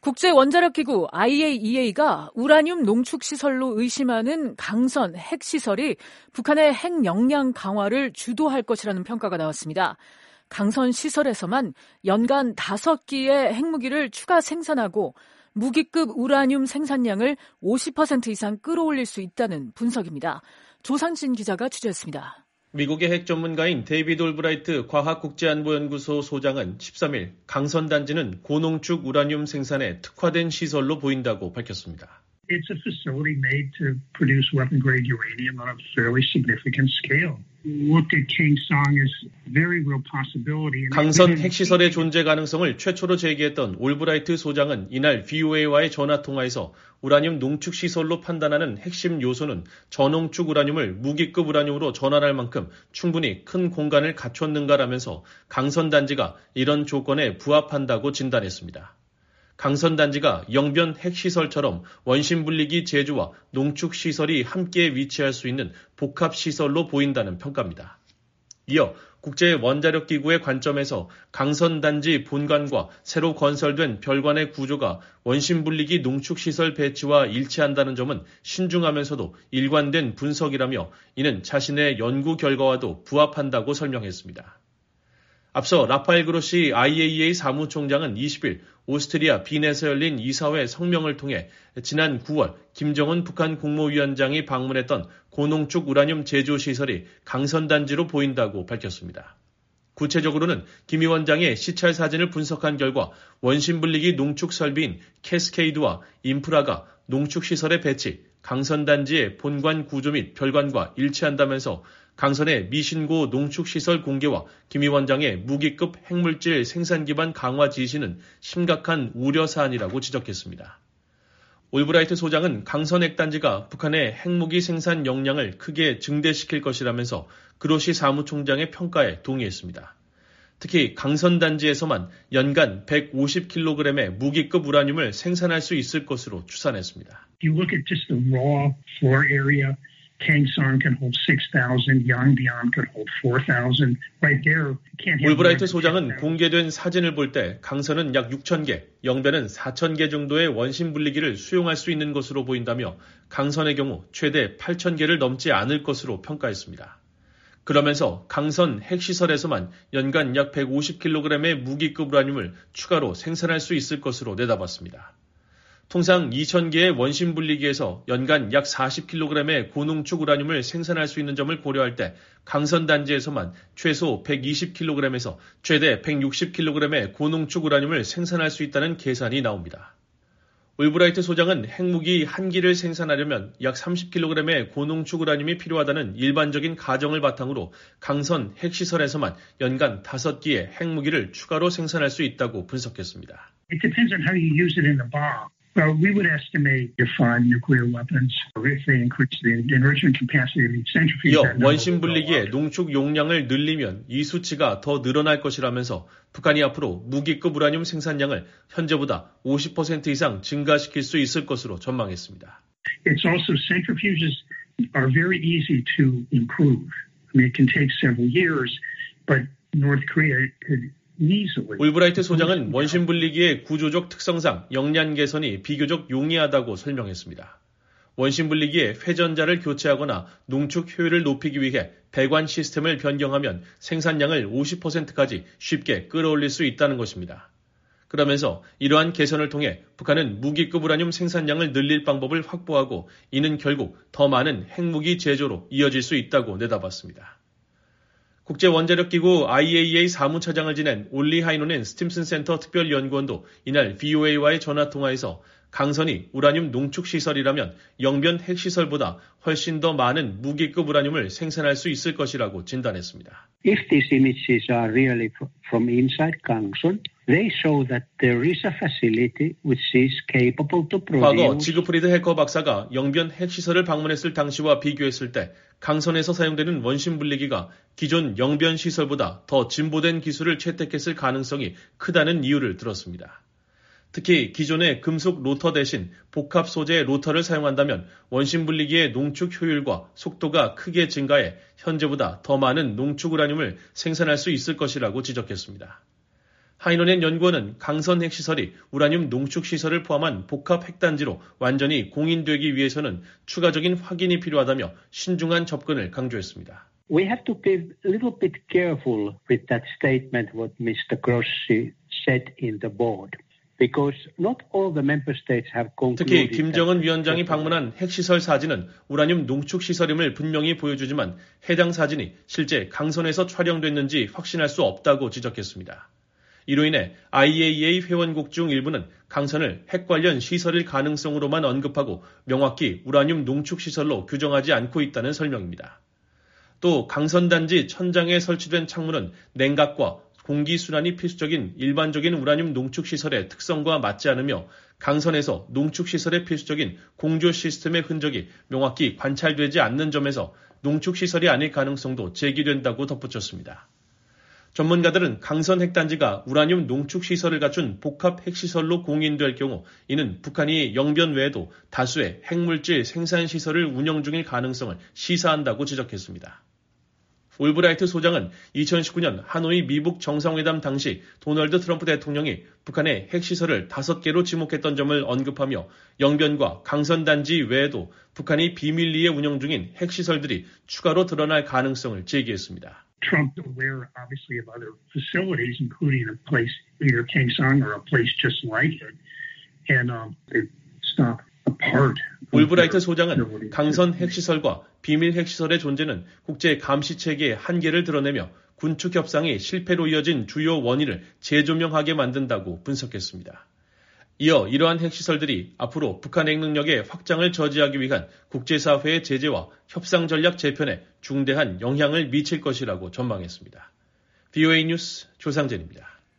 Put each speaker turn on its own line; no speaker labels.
국제원자력기구 IAEA가 우라늄 농축시설로 의심하는 강선 핵시설이 북한의 핵 역량 강화를 주도할 것이라는 평가가 나왔습니다. 강선 시설에서만 연간 5기의 핵무기를 추가 생산하고 무기급 우라늄 생산량을 50% 이상 끌어올릴 수 있다는 분석입니다. 조상진 기자가 취재했습니다.
미국의 핵 전문가인 데이비드 올브라이트 과학국제안보연구소 소장은 13일 강선단지는 고농축 우라늄 생산에 특화된 시설로 보인다고 밝혔습니다.
It's a facility made to produce weapon-grade uranium on a fairly significant scale. Look at Kaesong as very real possibility.
강선 핵시설의 존재 가능성을 최초로 제기했던 올브라이트 소장은 이날 VOA와의 전화통화에서 우라늄 농축시설로 판단하는 핵심 요소는 저농축 우라늄을 무기급 우라늄으로 전환할 만큼 충분히 큰 공간을 갖췄는가라면서 강선단지가 이런 조건에 부합한다고 진단했습니다. 강선단지가 영변 핵시설처럼 원심분리기 제조와 농축시설이 함께 위치할 수 있는 복합시설로 보인다는 평가입니다. 이어 국제원자력기구의 관점에서 강선단지 본관과 새로 건설된 별관의 구조가 원심분리기 농축시설 배치와 일치한다는 점은 신중하면서도 일관된 분석이라며 이는 자신의 연구 결과와도 부합한다고 설명했습니다. 앞서 라파엘 그로시 IAEA 사무총장은 20일 오스트리아 빈에서 열린 이사회 성명을 통해 지난 9월 김정은 북한 국무위원장이 방문했던 고농축 우라늄 제조시설이 강선단지로 보인다고 밝혔습니다. 구체적으로는 김 위원장의 시찰 사진을 분석한 결과 원심분리기 농축 설비인 캐스케이드와 인프라가 농축시설의 배치, 강선단지의 본관 구조 및 별관과 일치한다면서 강선의 미신고 농축시설 공개와 김 위원장의 무기급 핵물질 생산 기반 강화 지시는 심각한 우려사안이라고 지적했습니다. 올브라이트 소장은 강선 핵단지가 북한의 핵무기 생산 역량을 크게 증대시킬 것이라면서 그로시 사무총장의 평가에 동의했습니다. 특히 강선단지에서만 연간 150kg의 무기급 우라늄을 생산할 수 있을 것으로 추산했습니다.
You look at just the raw floor area. Kaesong can hold 6,000, Yongbyon could hold 4,000. Right there, can't have.
올브라이트 소장은 공개된 사진을 볼 때 강선은 약 6,000개, 영변은 4,000개 정도의 원심 분리기를 수용할 수 있는 것으로 보인다며 강선의 경우 최대 8,000개를 넘지 않을 것으로 평가했습니다. 그러면서 강선 핵시설에서만 연간 약 150kg의 무기급 우라늄을 추가로 생산할 수 있을 것으로 내다봤습니다. 통상 2,000개의 원심 분리기에서 연간 약 40kg의 고농축 우라늄을 생산할 수 있는 점을 고려할 때 강선 단지에서만 최소 120kg에서 최대 160kg의 고농축 우라늄을 생산할 수 있다는 계산이 나옵니다. 올브라이트 소장은 핵무기 한 기를 생산하려면 약 30kg의 고농축 우라늄이 필요하다는 일반적인 가정을 바탕으로 강선 핵시설에서만 연간 5기의 핵무기를 추가로 생산할 수 있다고 분석했습니다.
It depends on how you use it in the bomb. Well, we would estimate if 5 nuclear weapons, if they increase the enrichment capacity of the centrifuge.
이어 원심 분리기의 농축 용량을 늘리면 이 수치가 더 늘어날 것이라면서 북한이 앞으로 무기급 우라늄 생산량을 현재보다 50% 이상 증가시킬 수 있을 것으로 전망했습니다.
It's also centrifuges are very easy to improve. I mean, it can take several years, but North Korea could.
올브라이트 소장은 원심 분리기의 구조적 특성상 역량 개선이 비교적 용이하다고 설명했습니다. 원심 분리기의 회전자를 교체하거나 농축 효율을 높이기 위해 배관 시스템을 변경하면 생산량을 50%까지 쉽게 끌어올릴 수 있다는 것입니다. 그러면서 이러한 개선을 통해 북한은 무기급 우라늄 생산량을 늘릴 방법을 확보하고 이는 결국 더 많은 핵무기 제조로 이어질 수 있다고 내다봤습니다. 국제원자력기구 IAEA 사무차장을 지낸 올리 하이노넨 스팀슨 센터 특별연구원도 이날 VOA와의 전화통화에서 강선이 우라늄 농축시설이라면 영변 핵시설보다 훨씬 더 많은 무기급 우라늄을 생산할 수 있을 것이라고 진단했습니다.
If these images are really from inside Kangson, they show that there is a facility which is capable to produce.
과거 지그프리드 해커 박사가 영변 핵시설을 방문했을 당시와 비교했을 때 강선에서 사용되는 원심 분리기가 기존 영변 시설보다 더 진보된 기술을 채택했을 가능성이 크다는 이유를 들었습니다. 특히 기존의 금속 로터 대신 복합 소재 로터를 사용한다면 원심 분리기의 농축 효율과 속도가 크게 증가해 현재보다 더 많은 농축 우라늄을 생산할 수 있을 것이라고 지적했습니다. 하이노넨 연구원은 강선 핵시설이 우라늄 농축시설을 포함한 복합 핵단지로 완전히 공인되기 위해서는 추가적인 확인이 필요하다며 신중한 접근을 강조했습니다.
We have to be a little bit careful with that statement what Mr. Grossi said in the board. Because not all the member states have concluded.
특히 김정은 위원장이 방문한 핵시설 사진은 우라늄 농축시설임을 분명히 보여주지만 해당 사진이 실제 강선에서 촬영됐는지 확신할 수 없다고 지적했습니다. 이로 인해 IAEA 회원국 중 일부는 강선을 핵 관련 시설일 가능성으로만 언급하고 명확히 우라늄 농축시설로 규정하지 않고 있다는 설명입니다. 또 강선단지 천장에 설치된 창문은 냉각과 공기순환이 필수적인 일반적인 우라늄 농축시설의 특성과 맞지 않으며 강선에서 농축시설에 필수적인 공조 시스템의 흔적이 명확히 관찰되지 않는 점에서 농축시설이 아닐 가능성도 제기된다고 덧붙였습니다. 전문가들은 강선 핵단지가 우라늄 농축시설을 갖춘 복합 핵시설로 공인될 경우 이는 북한이 영변 외에도 다수의 핵물질 생산시설을 운영 중일 가능성을 시사한다고 지적했습니다. 올브라이트 소장은 2019년 하노이 미북 정상회담 당시 도널드 트럼프 대통령이 북한의 핵시설을 5개로 지목했던 점을 언급하며 영변과 강선단지 외에도 북한이 비밀리에 운영 중인 핵시설들이 추가로 드러날 가능성을 제기했습니다.
Trump aware, obviously, of other facilities, including a place, either Kaesong or a place just like it, and they stop apart.
올브라이트 소장은 강선 핵시설과 비밀 핵시설의 존재는 국제 감시체계의 한계를 드러내며 군축 협상이 실패로 이어진 주요 원인을 재조명하게 만든다고 분석했습니다. 이어 이러한 핵시설들이 앞으로 북한 핵 능력의 확장을 저지하기 위한 국제사회의 제재와 협상 전략 재편에 중대한 영향을 미칠 것이라고 전망했습니다. VOA 뉴스 조상진입니다.